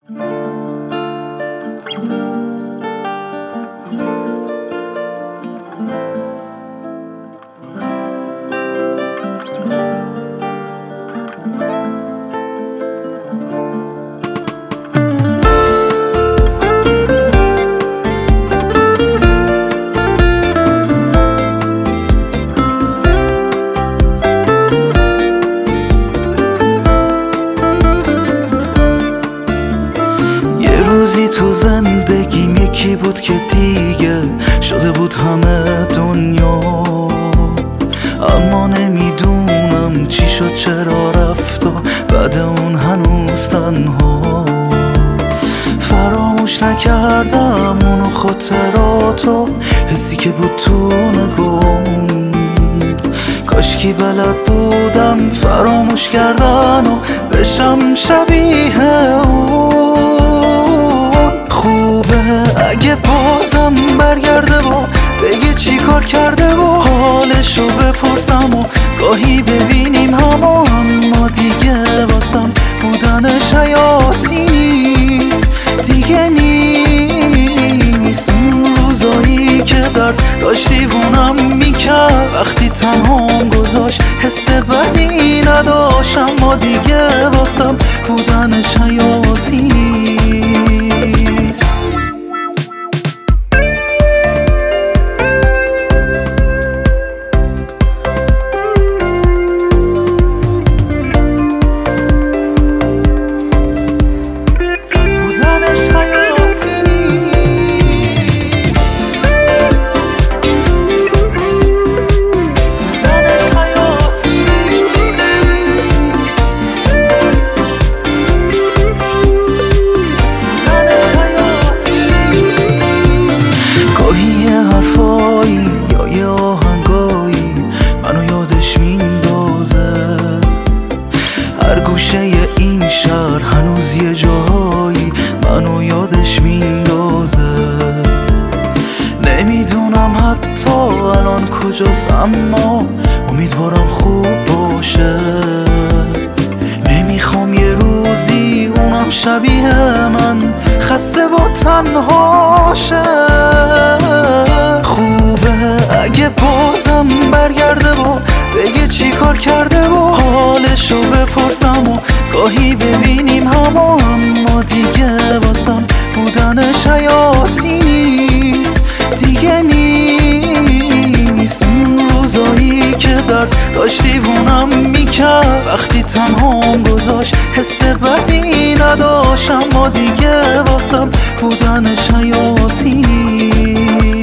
روزی تو زندگیم یکی بود که دیگه شده بود همه دنیا، اما نمیدونم چی شد چرا رفت و بعد اون هنوز تنها. فراموش نکردم اونو خاطراتو، حسی که بود تو نگامون. کاشکی بلد بودم فراموش کردن و بشم شبیه اون. خوبه اگه بازم برگرده با بگه چی کار کرده و حالشو بپرسم و گاهی ببینیم اما دیگه واسم بودنش حیاتی نیست، دیگه نیست. اون روزایی که درد داشت دیوونم میکرد، وقتی تنهام گذاشت حس بدی نداشت، اما دیگه واسم بودنش حیاتی نیست. یا یه آهنگایی منو یادش میندازه، هر گوشه این شهر هنوز یه جایی منو یادش میندازه. نمیدونم حتی الان کجاست، اما امیدوارم خوب باشه. نمیخوام یه روزی اونم شبیه من خسته و تنهاشه. خوبه اگه بازم برگرده با بگه چی کار کرده و حالشو بپرسم و گاهی ببینیم اما دیگه واسم بودنش حیاتی نیست، دیگه نیست. اون روزایی که درد داشت دیوونم میکرد، وقتی تنهام گذاشت حس بدی نداشت، اما دیگه واسم بودنش حیاتی نیست.